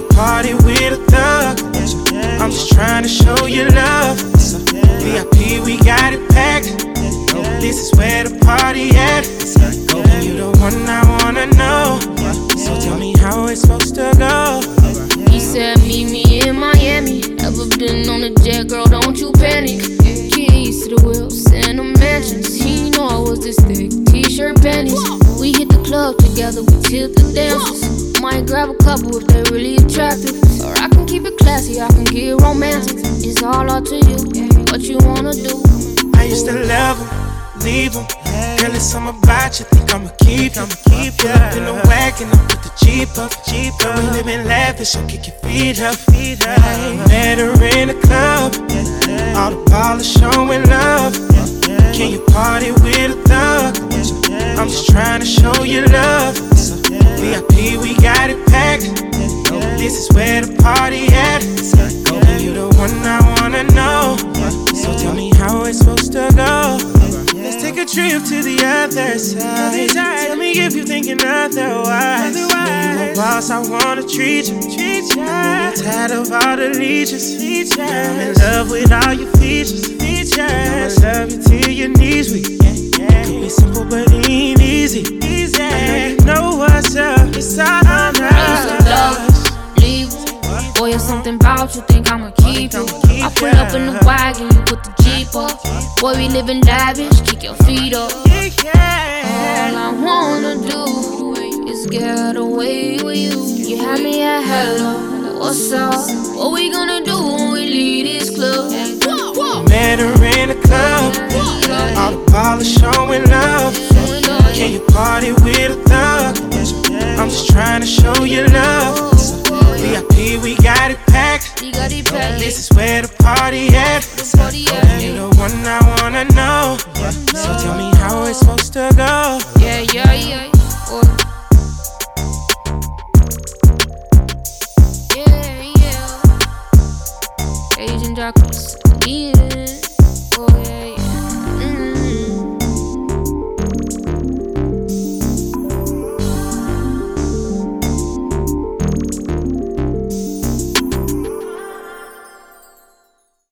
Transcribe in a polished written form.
party with a thug? I'm just trying to show you love. VIP, we got it packed. This is where the party at. You the one I wanna know. So tell me how it's supposed to go. He said meet me in Miami. Ever been on a jet, girl, don't you panic. Keys to the wheel, send a mansions. He know I was this thick, t-shirt panties. We hit the club together, we tip the dancers. Might grab a couple if they really attractive. Or I can keep it classy, I can get romantic. It's all up to you, what you wanna do. I used to love him, leave him. Girl, it's something about you, think I'ma keep him. Pull up in the wagon, I put the Jeep up. Girl, we living lavish, so kick your feet up. Met her in the club, all the ballers showing love. Can you party with a thug? I'm just trying to show you love. VIP, we got it packed. This is where the party at. You the one I wanna know. So tell me how it's supposed to go. Let's take a trip to the other side. Tell me if you're thinking otherwise. When you a boss, I wanna treat you. You're tired of all the leeches. I'm in love with all your features. I'ma love you till your knees weak. Could be simple, but it ain't easy. I know you know what's up. It's all on us. Leave. Boy, there's something about you, think I'ma keep you. I pull up in the wagon, you put the Jeep up. Boy, we living lavish, kick your feet up. All I wanna do is get away with you. You had me at hello, what's up? What we gonna do when we leave this club? Met her in the club, all the ballers showing love. Can you party with a thug?